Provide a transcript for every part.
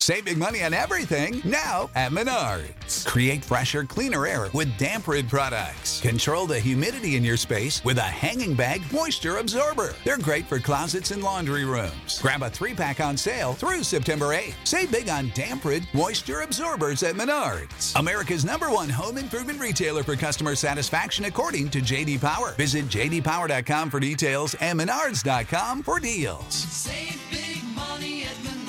Save big money on everything now at Menards. Create fresher, cleaner air with Damp-Rid products. Control the humidity in your space with a hanging bag moisture absorber. They're great for closets and laundry rooms. Grab a 3-pack on sale through September 8th. Save big on Damp-Rid moisture absorbers at Menards. America's #1 home improvement retailer for customer satisfaction according to J.D. Power. Visit jdpower.com for details and menards.com for deals. Save big money at Menards.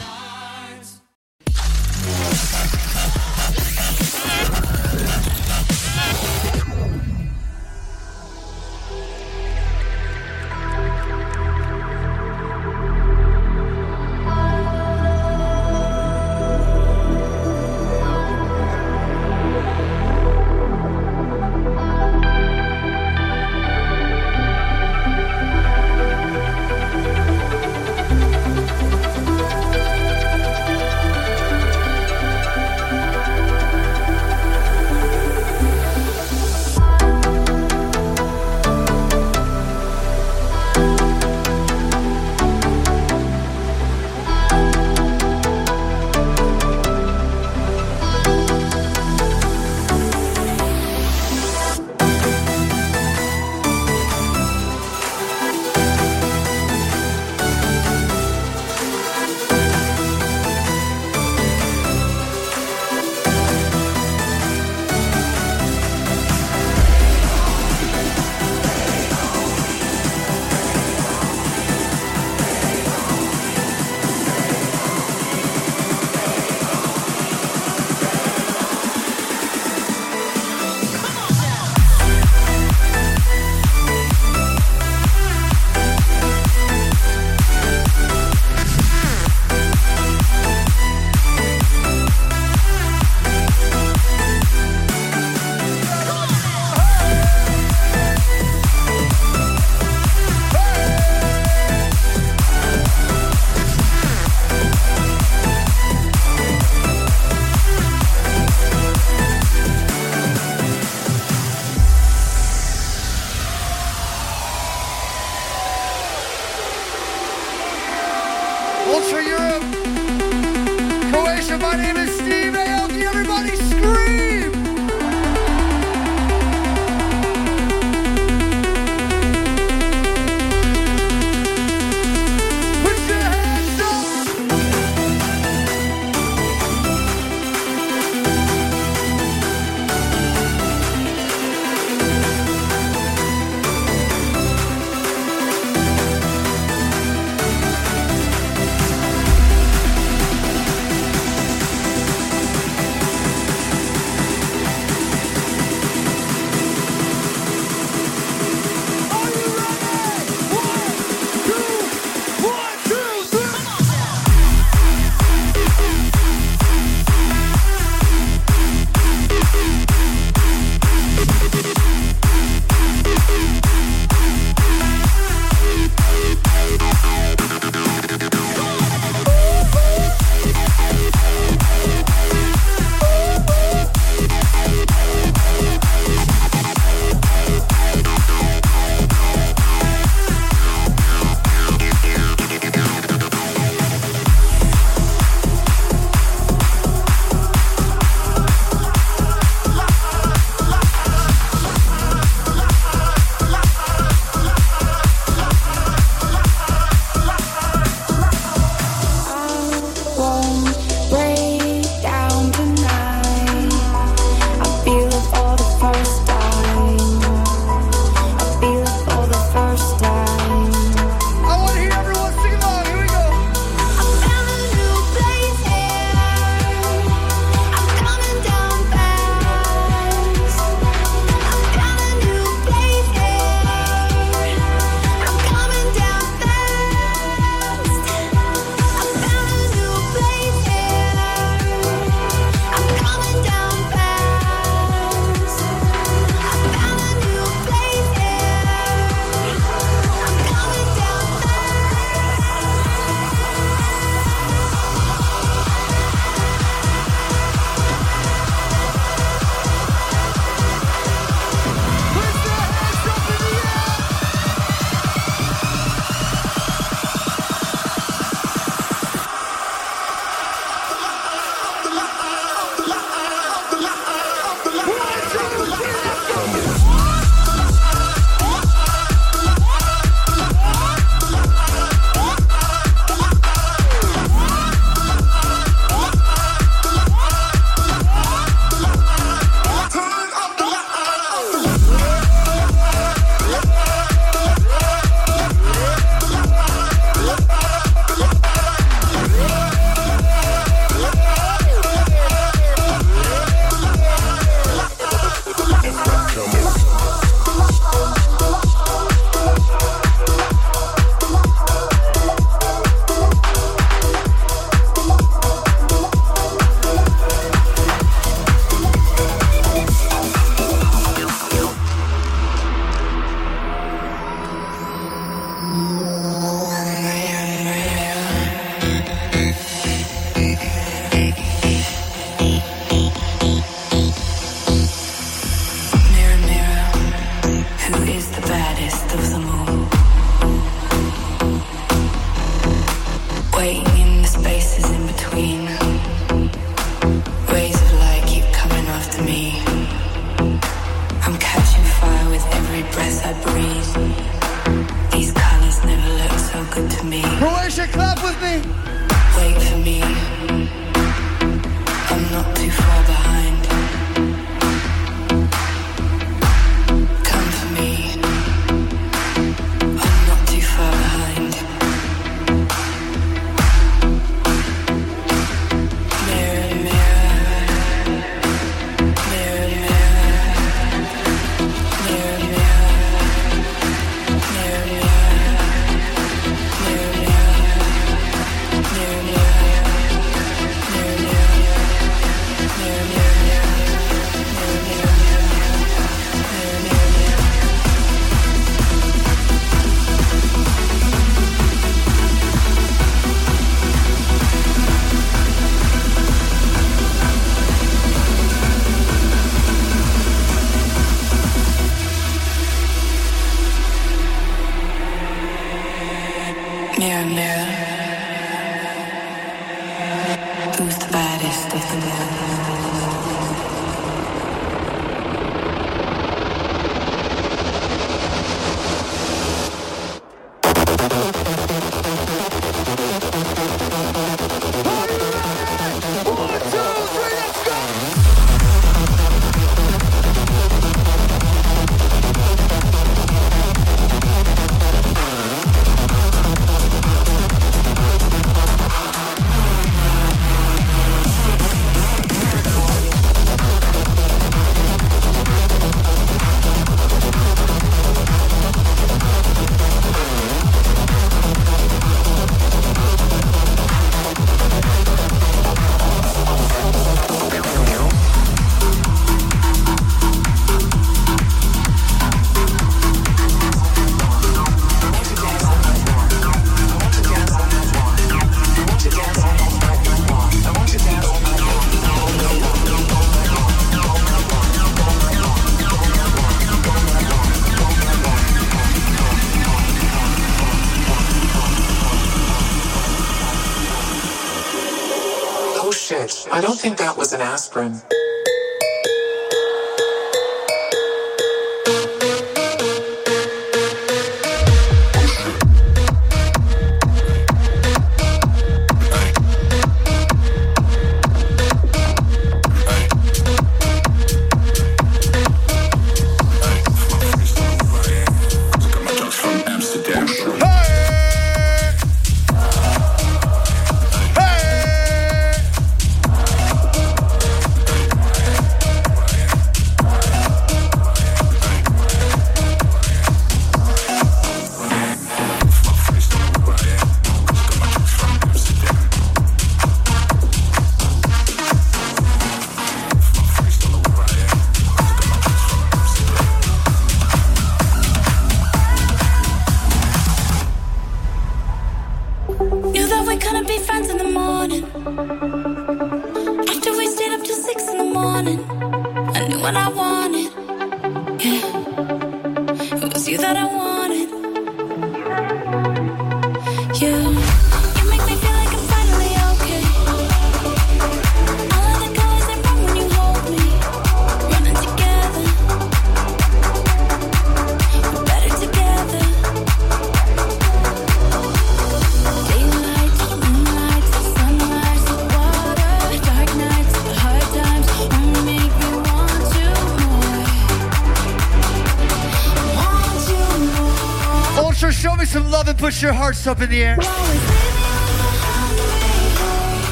I don't think that was an aspirin. Put your hearts up in the air.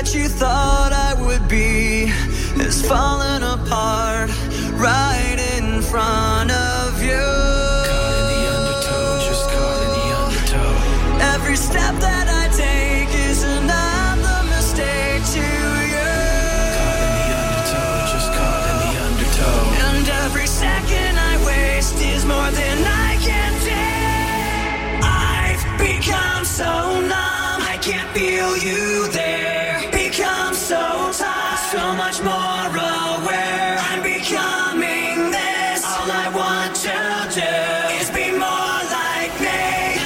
that you thought I would be is falling apart right in front of you. Caught in the undertow, just caught in the undertow. Every step that I take is another mistake to you. Caught in the undertow, just caught in the undertow. And every second I waste is more than I can take. I've become so numb, I can't feel you there. Become so tired, so much more aware. I'm becoming this. All I want to do is be more like me.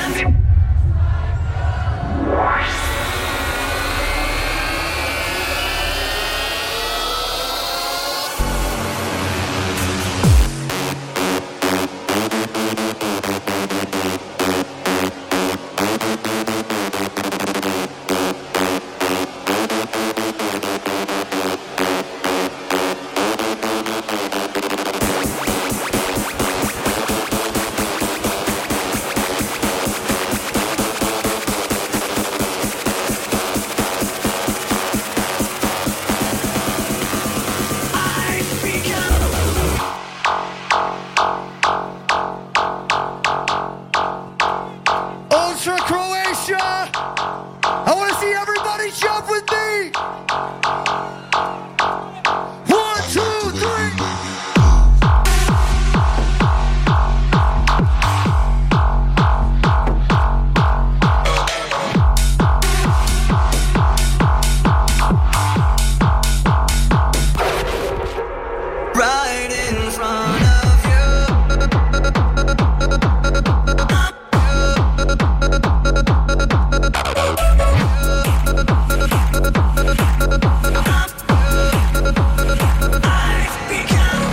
Ultra Croatia! I want to see everybody jump with me! 1, 2, 3! Right in front of you. I've become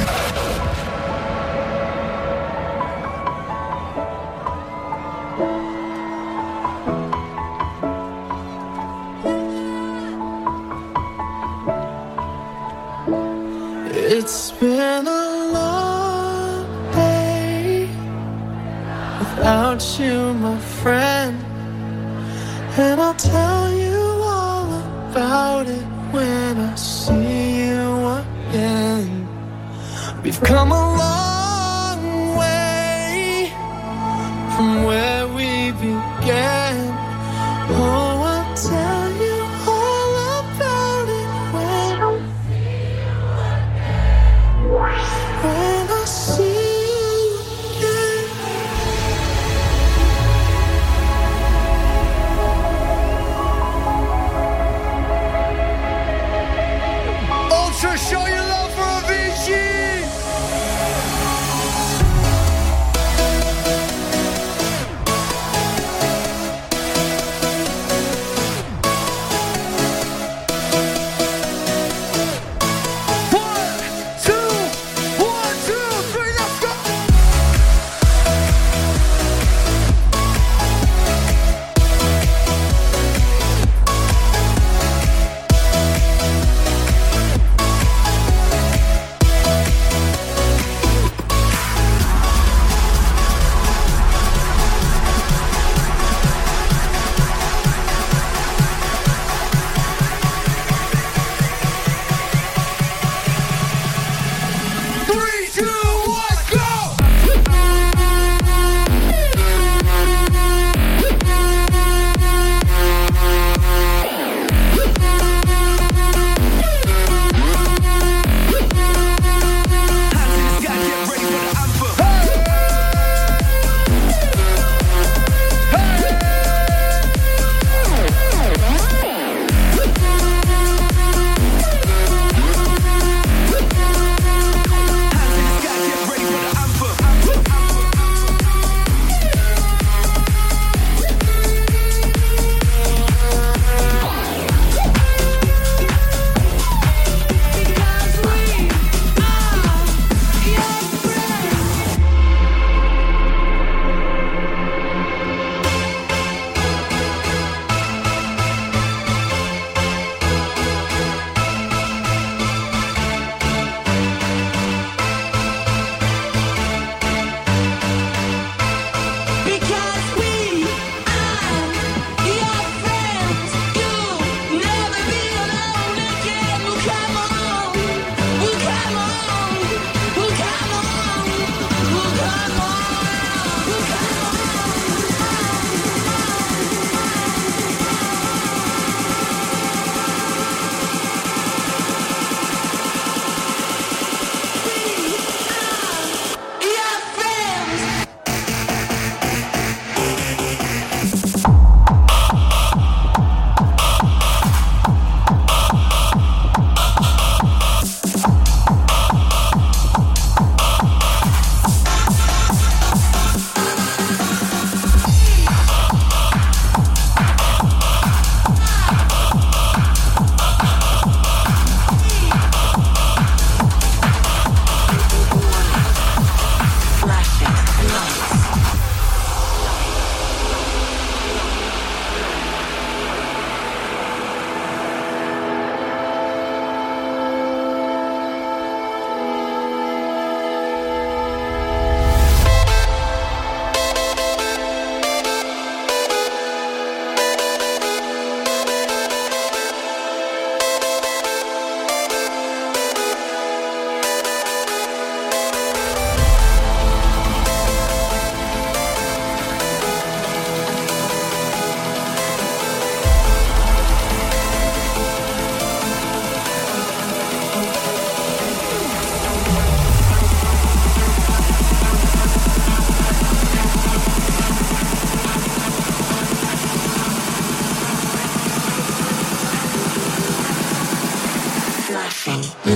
It's been a long day without you, my friend. And I'll tell you all about it when I see you again. We've come a long way from where we began. Oh, I'll tell you all about it when I see you again. Ultra, show your love for Avicii!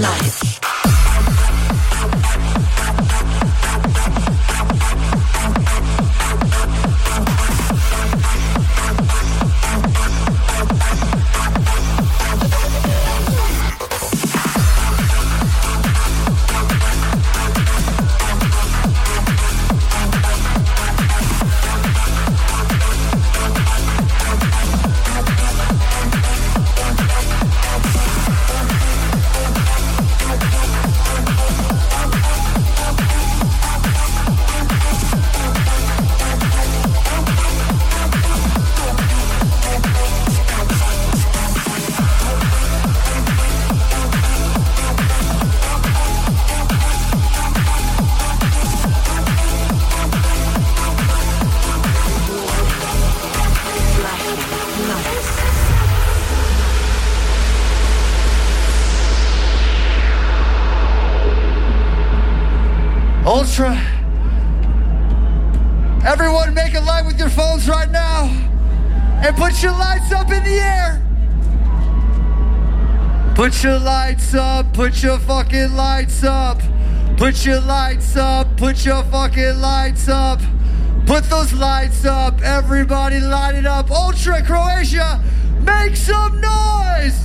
life. Ultra. Everyone make a light with your phones right now and put your lights up in the air. Put your lights up, put your fucking lights up. Put your lights up, put your fucking lights up. Put those lights up, everybody light it up. Ultra Croatia, make some noise!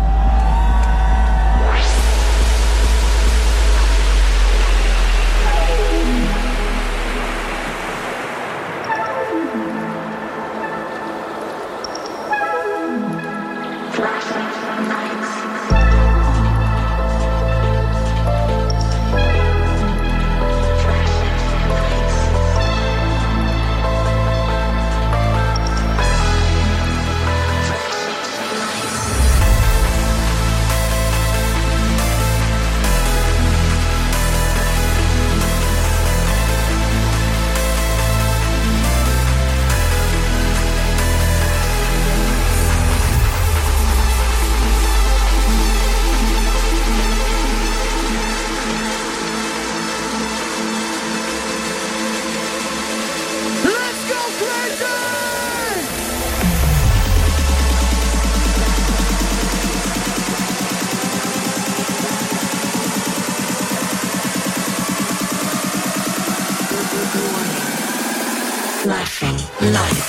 Flashing lights.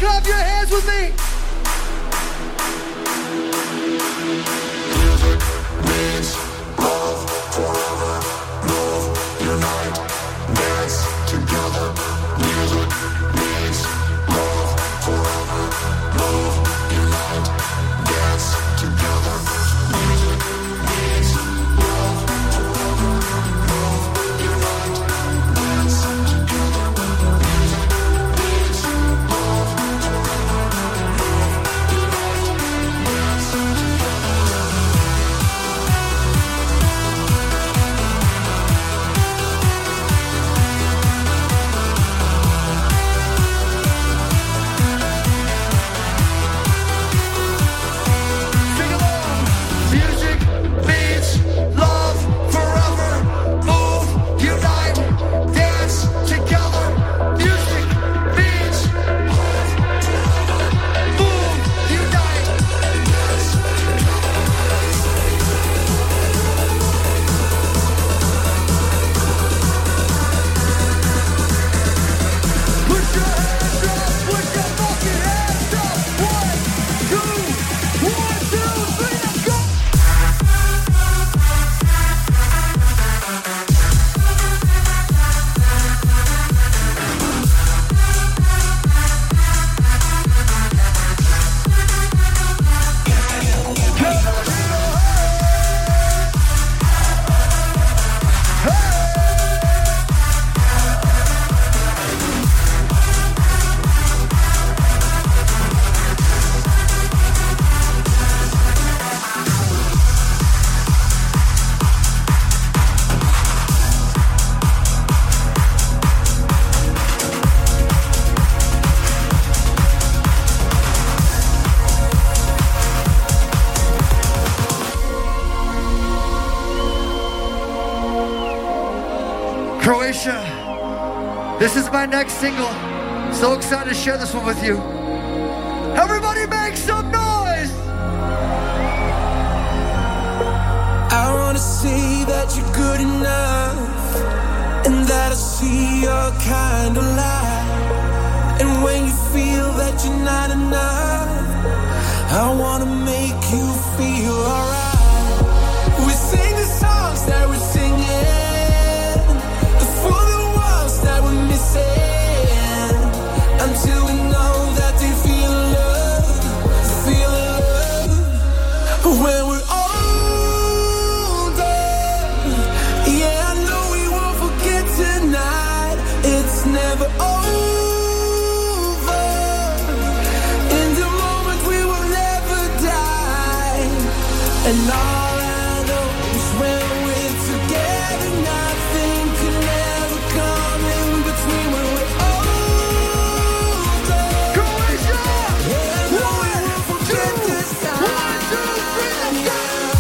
clap your hands with me. Music means love forever. Move, unite, dance together. Music means love forever. Move, unite, dance together. Music means love forever. Move, unite, dance together. Music means love forever. Move, unite, dance Sing along. Music means love forever. Move, unite, dance together. Music means move, unite. Put your hands up, put your fucking hands up. 1, 2, 1, 2, 3, let's go. Croatia, this is my next single. So excited to share this one with you. Everybody make some noise! I wanna see that you're good enough, and that I see your kind of light. And when you feel that you're not enough, I wanna make you feel alright. We sing the songs that we're singing, for the ones that we're missing, until we know that they feel love. When we're older, yeah, I know we won't forget tonight. It's never over. In the moment we will never die. And all I know is when we're together, nothing can ever come in between. When we're older, Croatia! yeah, I know we won't forget this time. 1, 2, 3, let's go!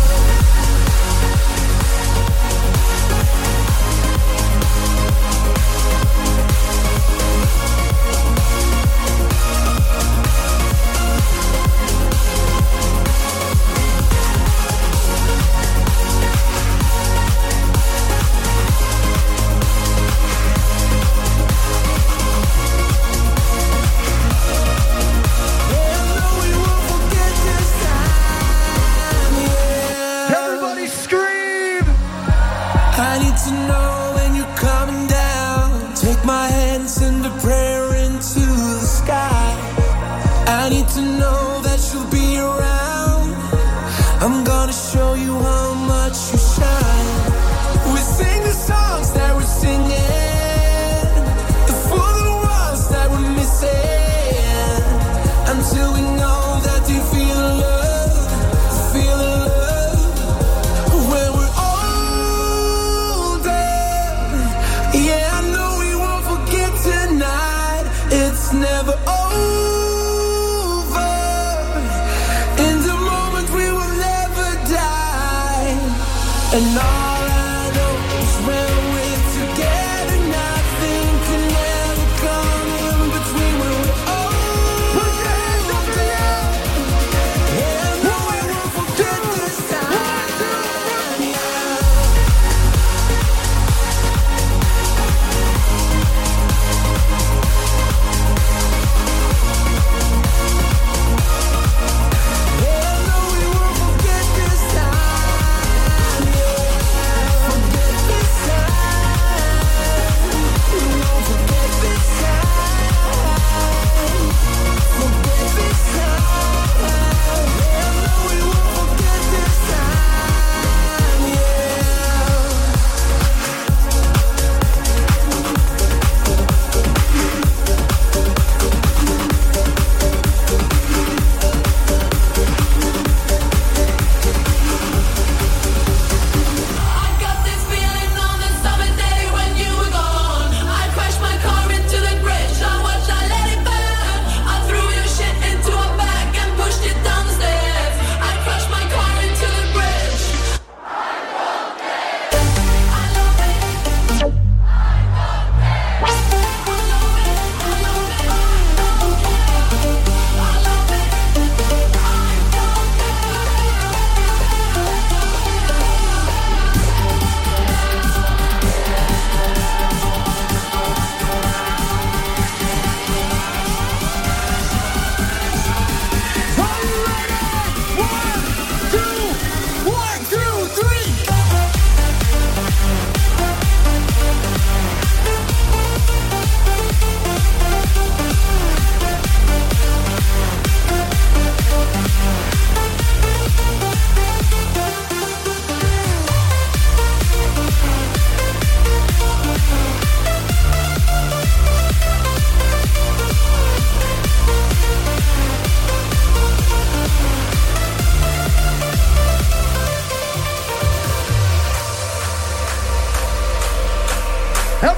Everybody scream! I need to know when you're coming down. Take my hand, send a prayer into the sky. I need to know that you'll be around. I'm gonna show you how much you shine. We sing the songs that we're singing, for the ones that we're missing, until we know that they feel love, feel love. When we're older, yeah, I know we won't forget tonight. It's never over. In the moment we will never die. And all I know is when we're together, nothing can ever come in between. When we're older, Put your hands up in the air! yeah, I know we won't forget this time. Yeah.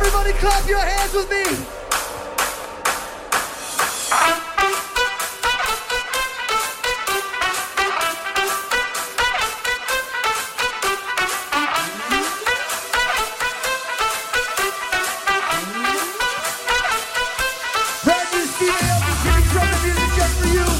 Everybody clap your hands with me. Brand new Steve Aoki, Jimmy Trumpet music just for you.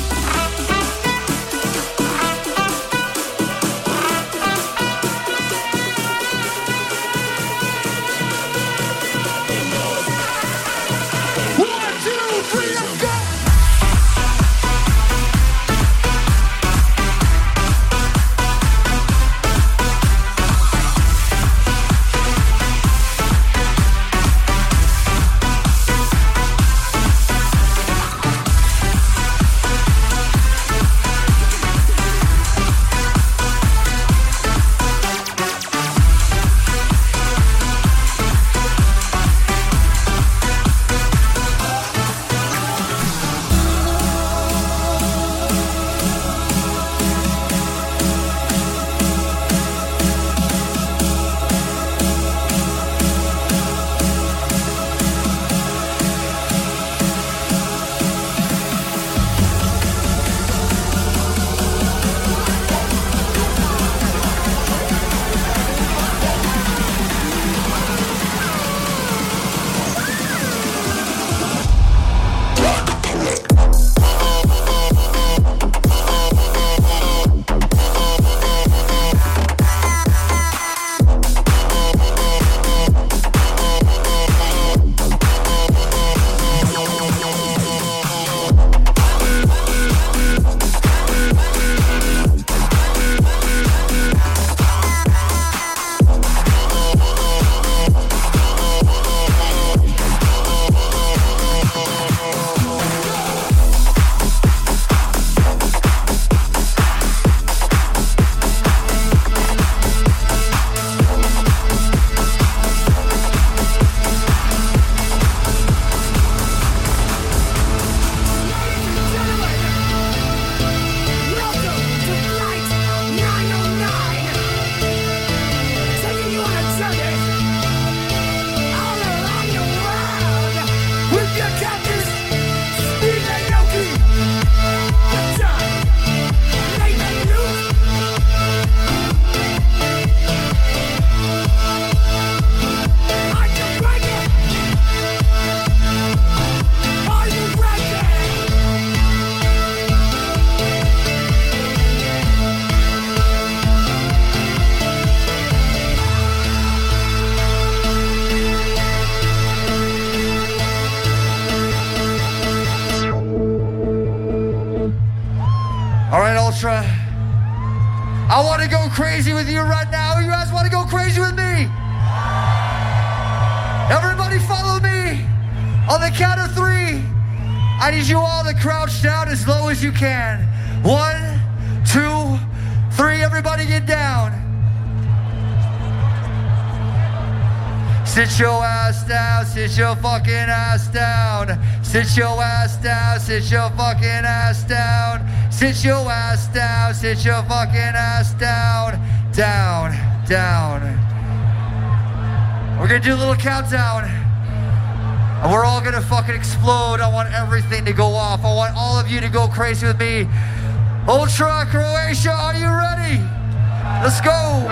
All right, Ultra. I want to go crazy with you right now. You guys want to go crazy with me? Everybody follow me. On the count of 3, I need you all to crouch down as low as you can. 1, 2, 3, everybody get down. Sit your ass down, sit your fucking ass down. Sit your ass down, sit your fucking ass down. Sit your ass down, sit your fucking ass down. Down, down. We're gonna do a little countdown. And we're all gonna fucking explode. I want everything to go off. I want all of you to go crazy with me. Ultra Croatia, are you ready? Let's go.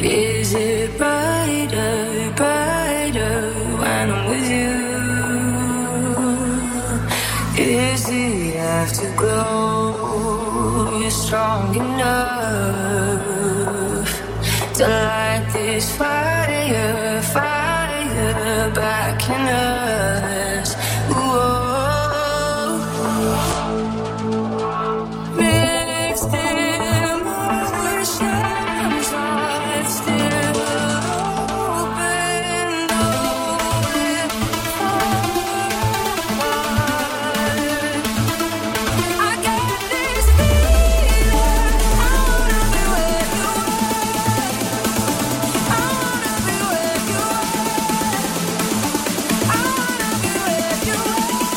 Is it brighter, brighter when I'm with you? Is the afterglow strong enough to light this fire, fire back in us? Whoa. Mixed emotions, heart still open, I got this feeling, I wanna be where you are. I wanna be where you are. I wanna be where you are.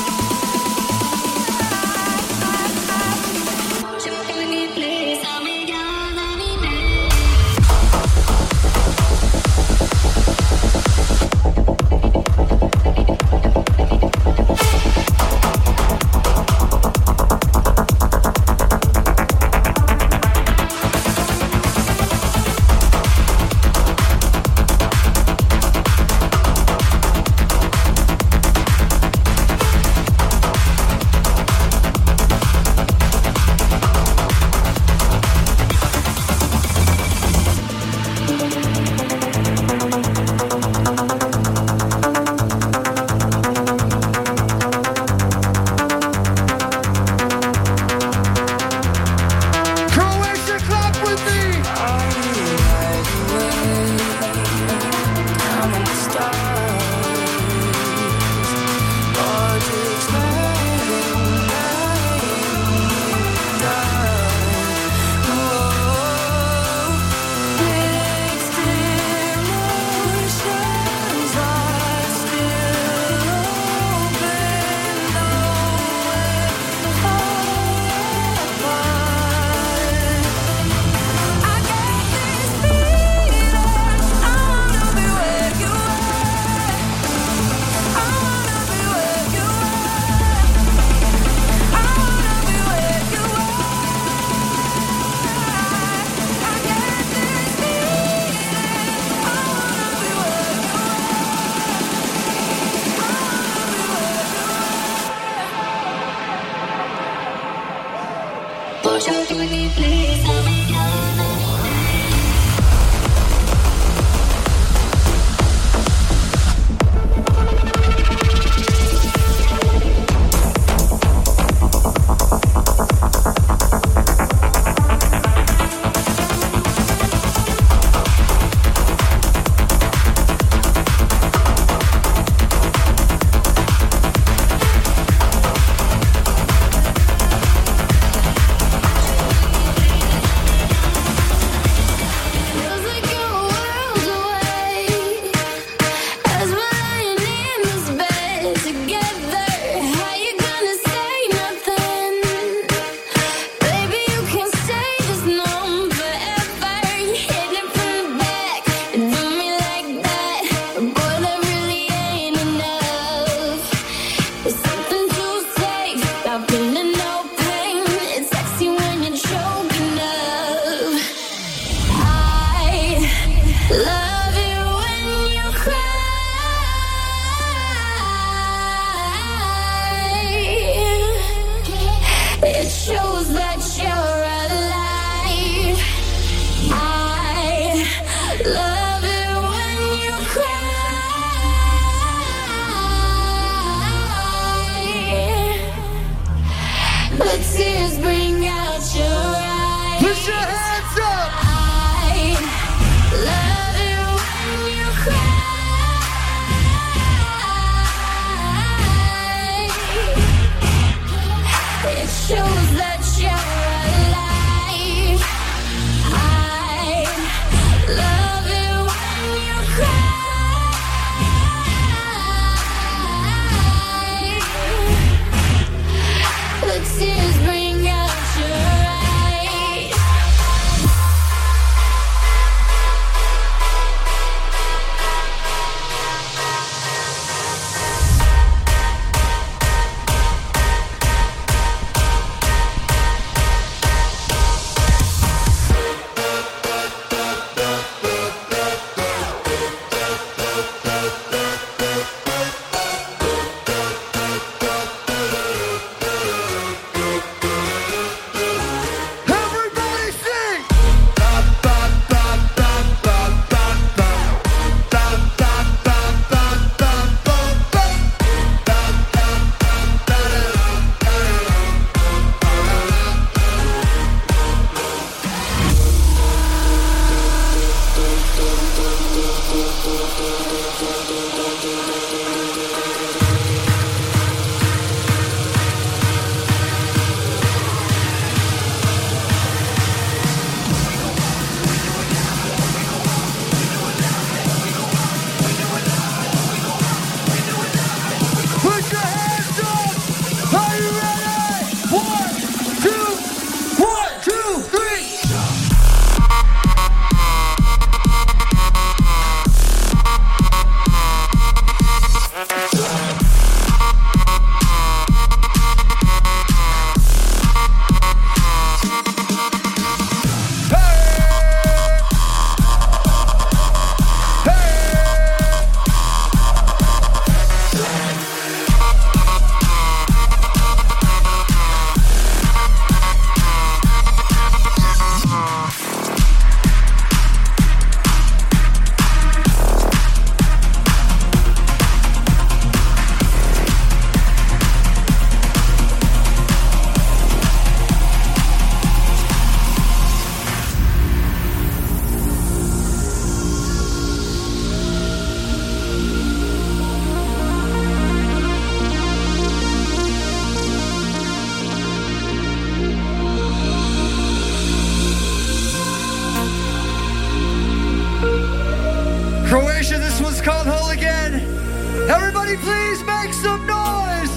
Croatia, this one's called Whole Again. Everybody please make some noise.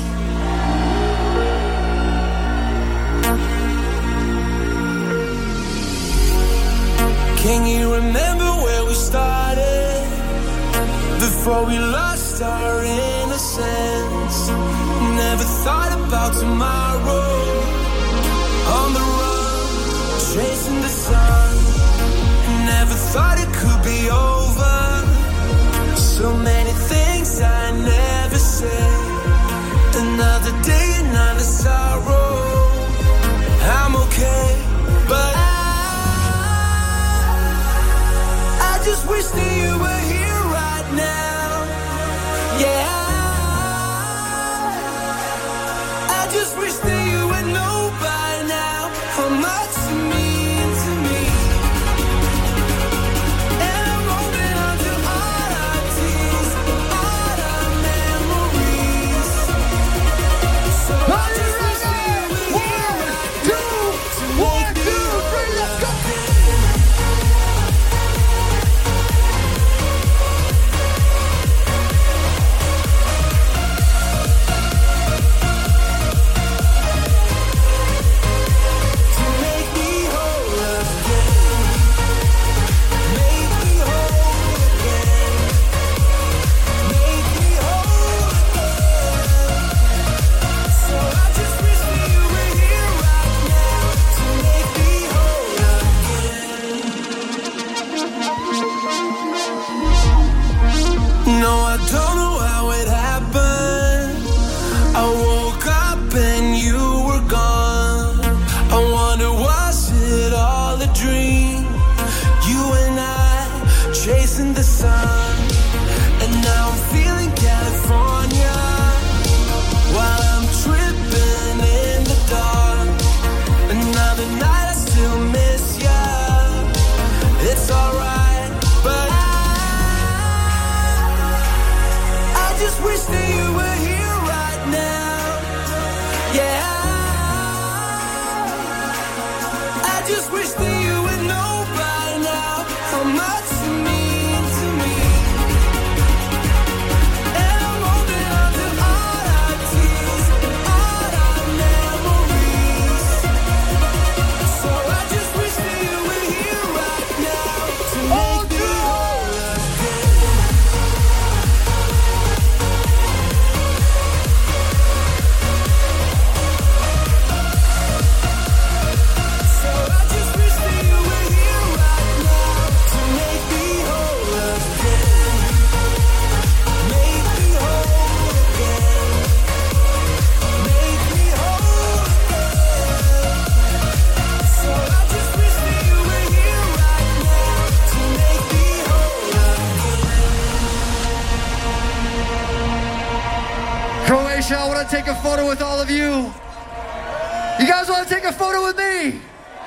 Can you remember where we started? Before we lost our innocence. Never thought about tomorrow. On the run, chasing the sun. Never thought it could be over. So many things I never said. Another day, another sorrow. I'm okay, but I just wish that you were here right now. Yeah, I just wish that you would know by now how much it means to me. And I'm holding on to all our tears, all our memories. So I just wish that you were here right now. 1, 2, 3, let's go. No, I don't know how it happened. I woke up and you were gone. I wonder, was it all a dream? You and I chasing the sun. And now I'm feeling California while I'm tripping in the dark. Another night I still miss ya. It's alright, but I just wish that you were here right now. Yeah, I just wish that you would know by now how much it means to me. And I'm holding on to all our tears, all our memories. So I just wish that you were here right now to make me whole again. So I just wish that you were here right now to make me whole again. Make me whole again. Make me whole again. So I just wish that you were here right now to make me whole again. Croatia, I want to take a photo with all of you. You guys want to take a photo with me?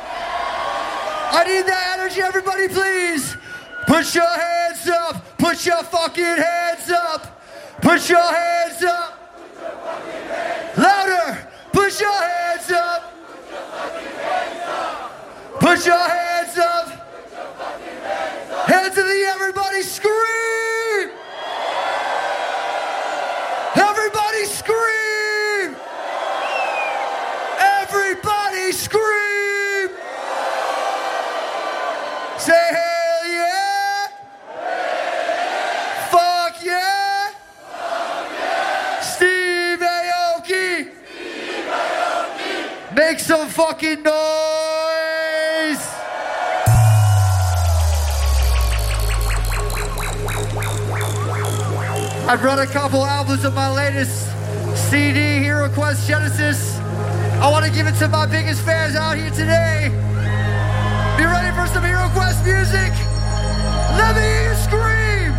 I need that energy, everybody, please. Put your hands up. Put your fucking hands up. Put your hands up. Louder. Put your hands up. Put your hands up. Hands to the everybody scream. Everybody scream. Everybody scream. Say hell yeah. Fuck yeah. Steve Aoki. Make some fucking noise. I brought a couple albums of my latest CD, Hero Quest Genesis. I want to give it to my biggest fans out here today. Be ready for some Hero Quest music? Let me hear you scream!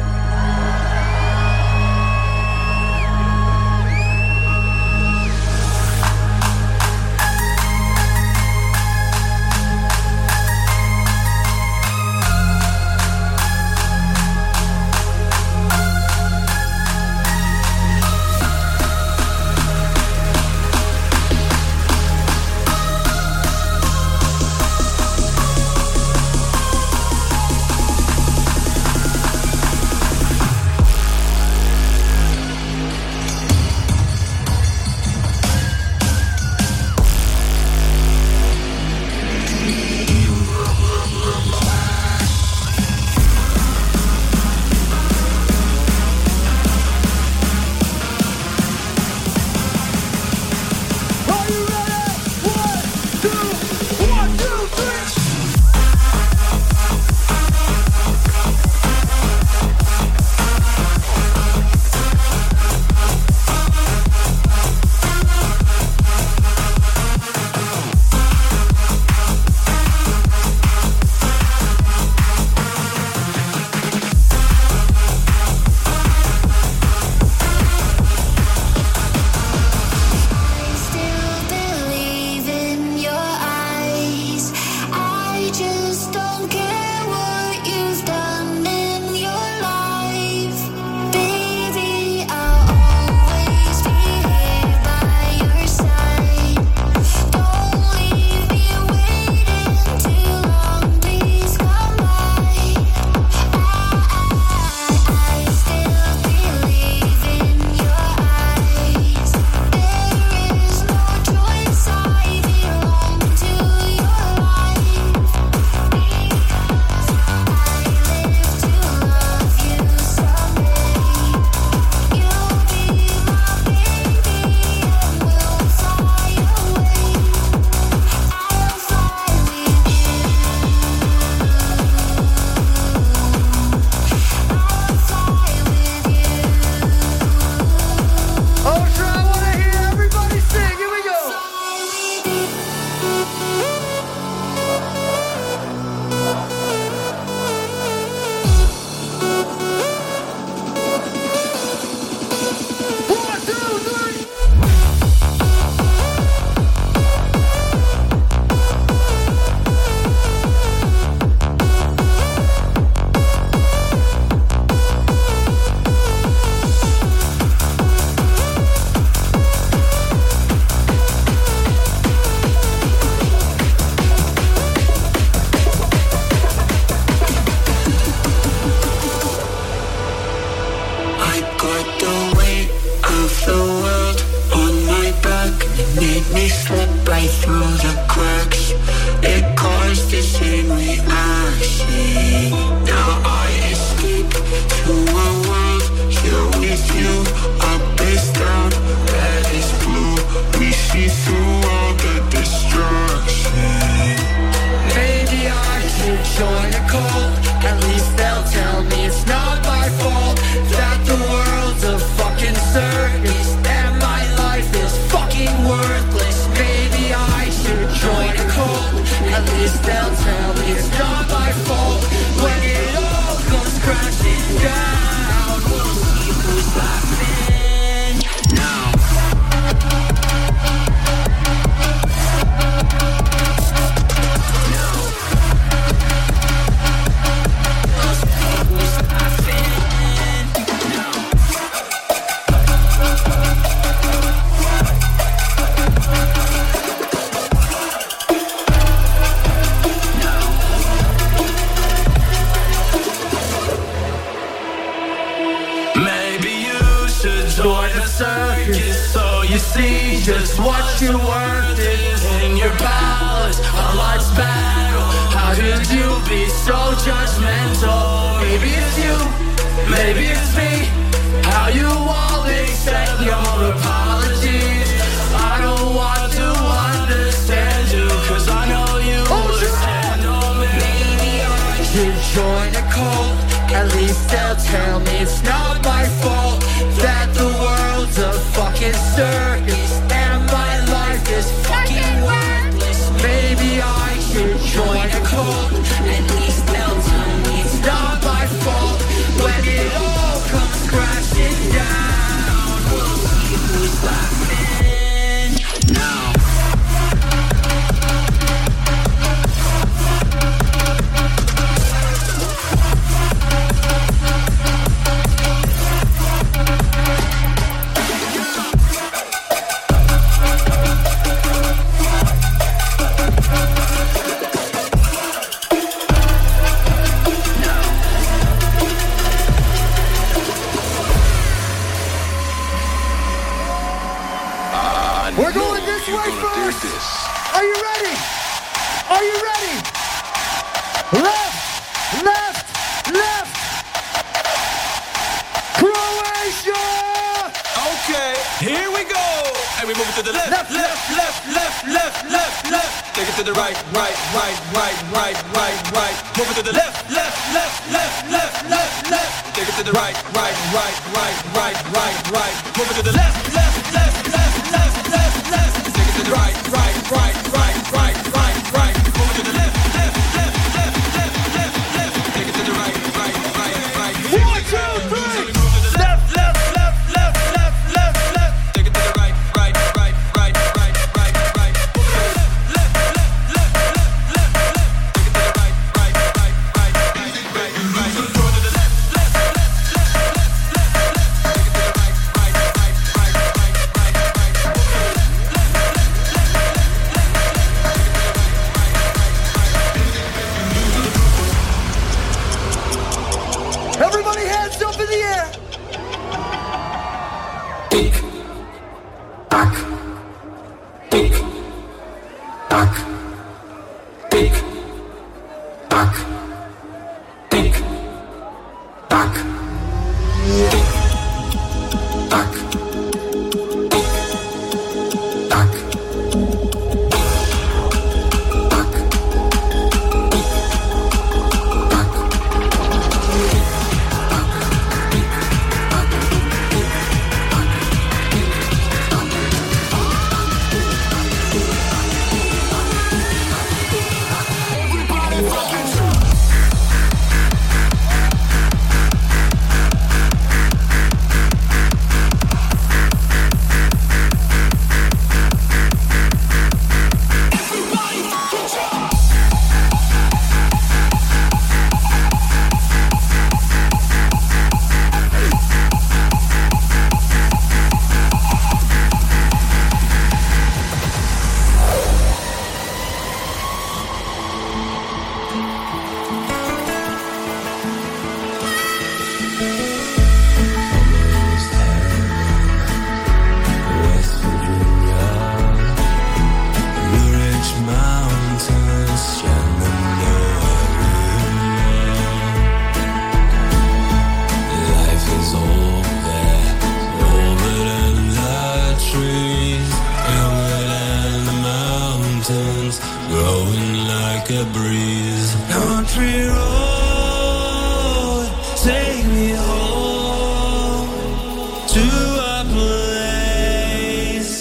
the cracks. It caused the same reaction. Now I escape to a world here with you. Up is down, red is blue. We see through all the destruction. Maybe I should join a cult. At least they'll tell me it's not my fault that the world's a fucking circus and my life is fucking worthless. Maybe I should join a cult. At least they'll tell me it's not my fault when it all comes crashing down. We'll see who's laughing now. See just what your worth is in your palace, a life's battle. How could you be so judgmental? Maybe it's you, maybe it's me. How you all accept your apologies. I don't want to understand you, cause I know you would stand on me. Maybe I should join a cult. At least they'll tell me it's not my fault that the world's a fucking circus and my life is fucking worthless. Maybe I should join a cult. At least they'll tell me it's not my fault when it all comes crashing down. We'll see who's laughing now. We're going this way first. Are you ready? Are you ready? Left, left, left. Croatia. Okay, here we go. And we move it to the left, left, left, left, left, left, left, left. Take it to the right, right, right, right, right, right, right. Move it to the left, left, left, left, left, left, left. Take it to the right, right, right, right, right, right, right. Move it to the left, left, left, left, left, left, left. Take it to the right, right, right, right, right, right, right. Move it to the left, left, left, left, left, left, left. Take it to the right, right, right, right. 1, 2, 3. Left, left, left, left, left, left, left. Take it to the right, right, right, right, right, right, right. Left, left, left, left, left, left. Take it to the right, right, right, right, right, right, right. Go to the left, left, left, left, left, left, left. Take it to the right, right, right, right, right. Country road, take me home to a place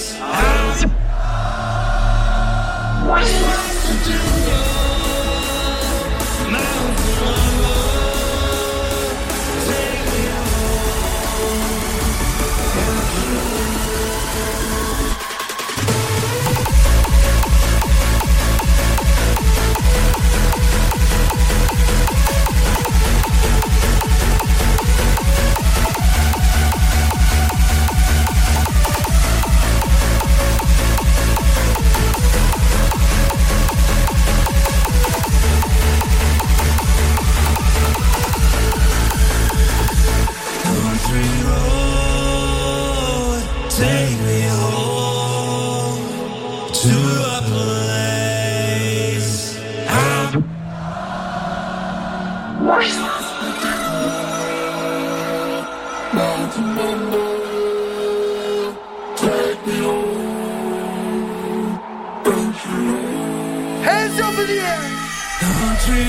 take me home to a place Hands up in the air. country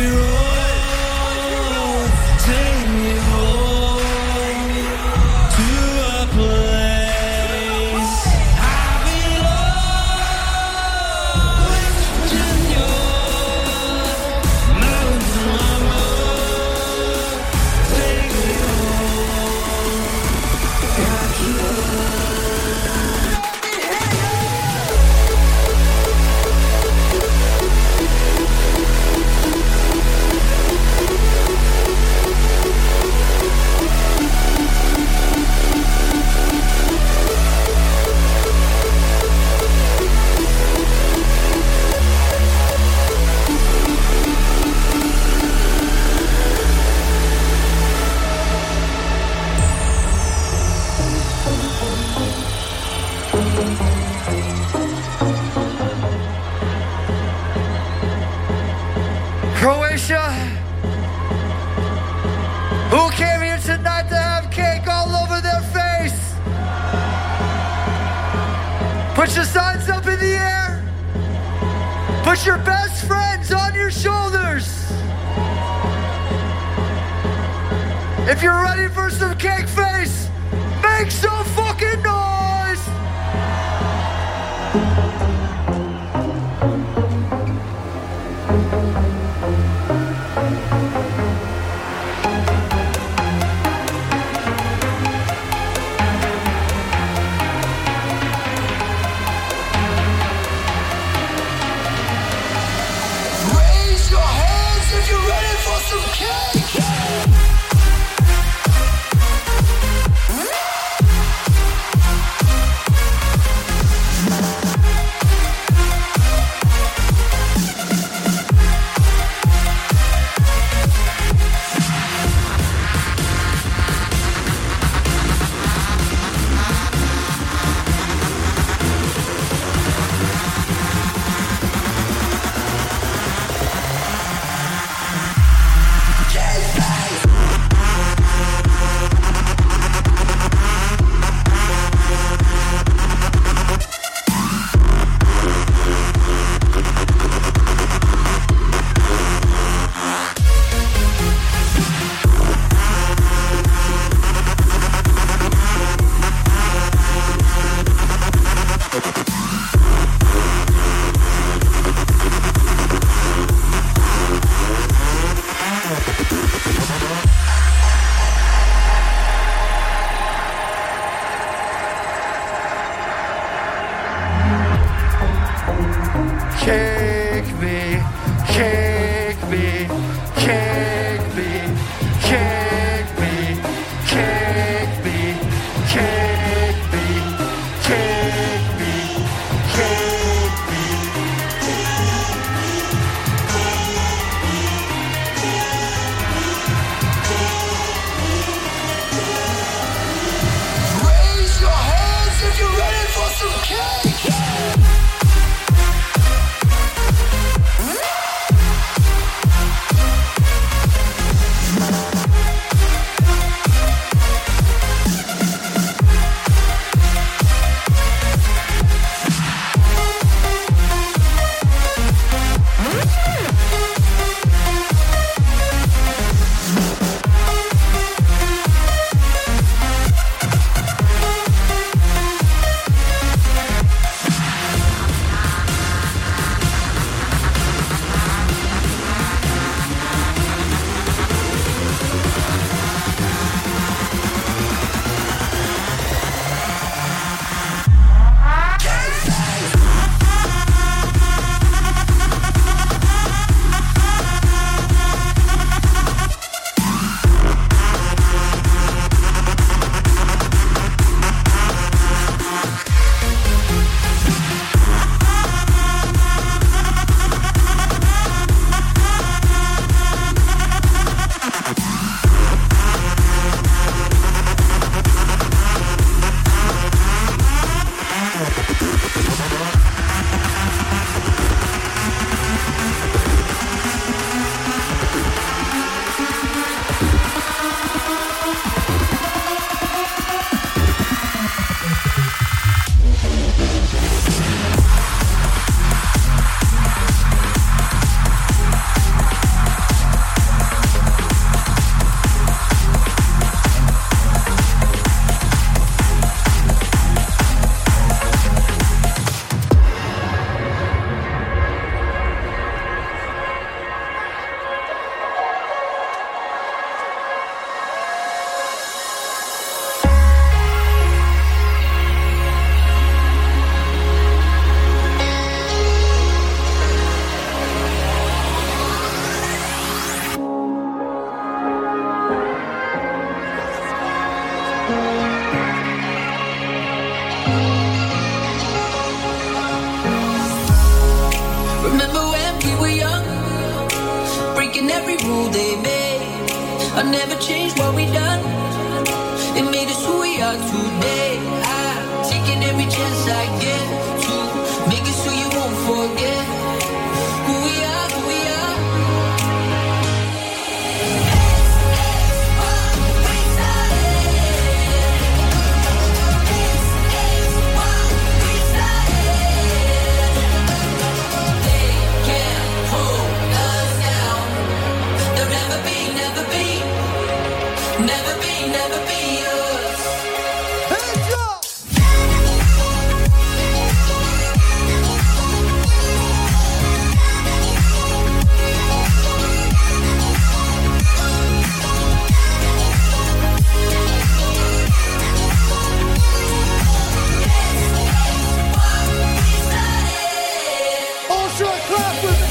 road, take me home to a place I belong. West Virginia, mountains mama, take me home. Country Croatia, who came here tonight to have cake all over their face? Put your signs up in the air. Put your best friends on your shoulders. If you're ready for some cake face, make some fucking noise. Raise your hands if you're ready for some cake. every rule they made. I never changed what we done. It made us who we are today. I'm taking every chance I get to make it so you won't forget who we are, who we are. Never be, never be yours. Hands up! Ultra, clap with me.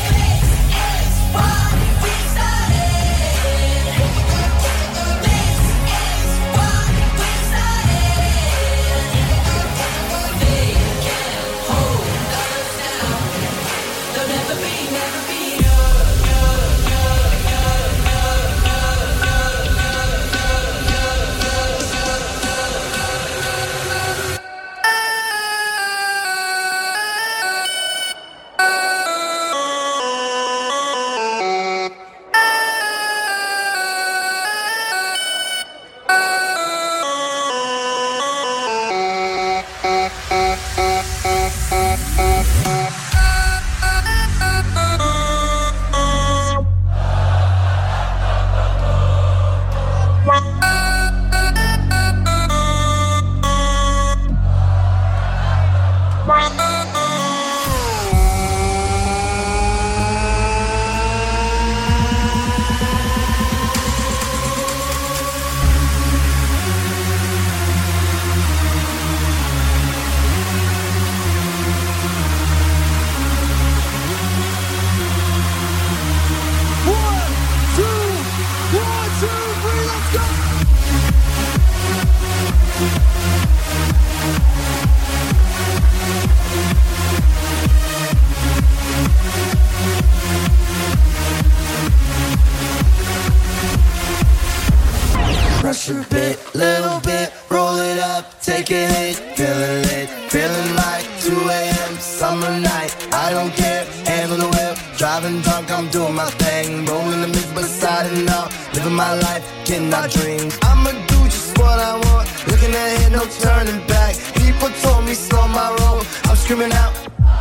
Pressure bit, little bit, roll it up, take a hit, feeling lit, feeling like 2 a.m. summer night. I don't care, hand on the wheel, driving drunk, I'm doing my thing, rolling the mix beside and out, living my life, getting my dreams. I'ma do just what I want, looking ahead, no turning back. People told me slow my roll, I'm screaming out,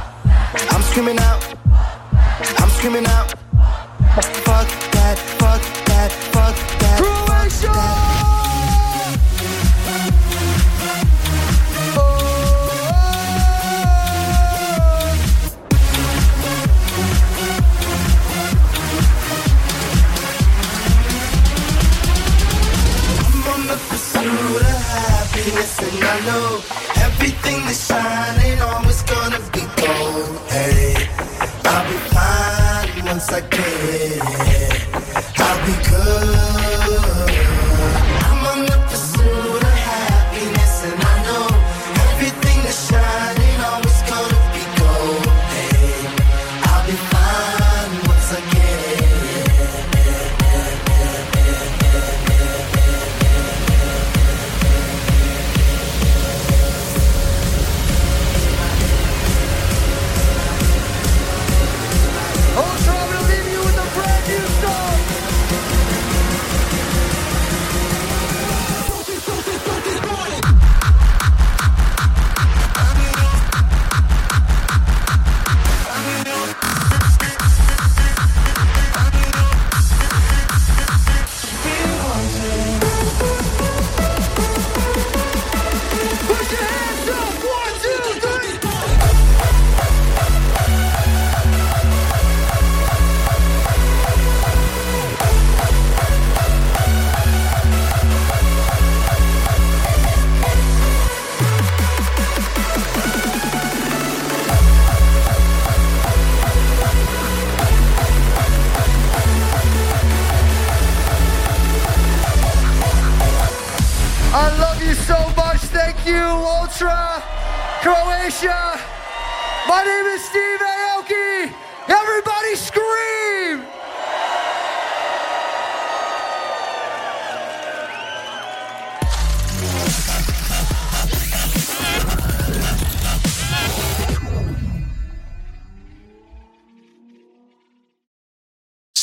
I'm screaming out, I'm screaming out. Fuck that, fuck that, fuck that, Croatia! fuck that. Happiness, and I know everything that's shining always gonna be gold. Hey, I'll be fine once I get it. I'll be good. I'm on the pursuit of happiness, and I know everything that's shining always gonna be gold. Hey, I'll be fine once I get it. Ultra, I'm gonna leave you with a brand new song. Put your hands up, 1, 2, 3. I love you so much. Thank you, Ultra, Croatia. My name is Steve Aoki. Everybody scream.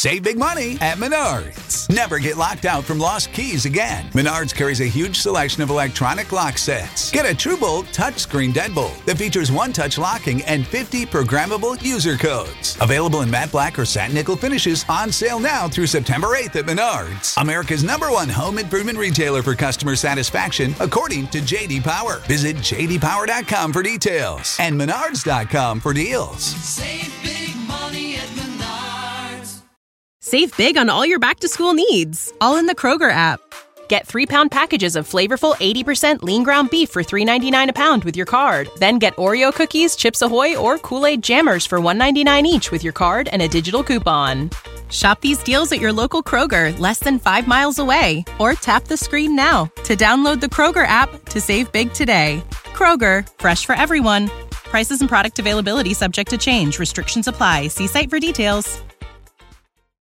Save big money at Menards. Never get locked out from lost keys again. Menards carries a huge selection of electronic lock sets. Get a TrueBolt touchscreen deadbolt that features one-touch locking and 50 programmable user codes. Available in matte black or satin nickel finishes, on sale now through September 8th at Menards. America's #1 home improvement retailer for customer satisfaction, according to J.D. Power. Visit jdpower.com for details and menards.com for deals. Save big money at Menards. Save big on all your back-to-school needs, all in the Kroger app. Get 3-pound packages of flavorful 80% lean ground beef for $3.99 a pound with your card. Then get Oreo cookies, Chips Ahoy, or Kool-Aid jammers for $1.99 each with your card and a digital coupon. Shop these deals at your local Kroger, less than 5 miles away. Or tap the screen now to download the Kroger app to save big today. Kroger, fresh for everyone. Prices and product availability subject to change. Restrictions apply. See site for details.